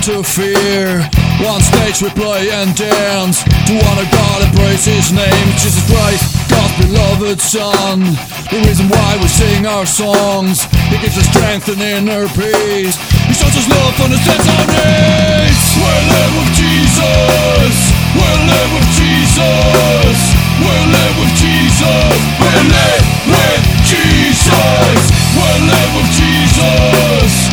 to fear. One stage we play and dance to honor God and praise His name. Jesus Christ, God's beloved Son, the reason why we sing our songs. He gives us strength and inner peace. He shows us love and sets our needs. We'll live with Jesus. We'll live with Jesus. We'll live with Jesus. We'll live with Jesus. We'll live with Jesus.